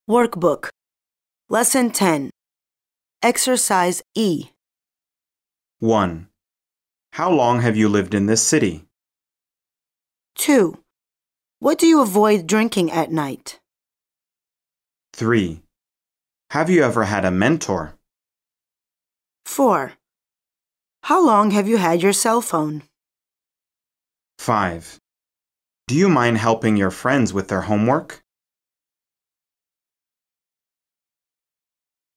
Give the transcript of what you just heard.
Workbook. Lesson 10. Exercise E. 1. How long have you lived in this city? 2. What do you avoid drinking at night? 3. Have you ever had a mentor? 4. How long have you had your cell phone? 5. Do you mind helping your friends with their homework?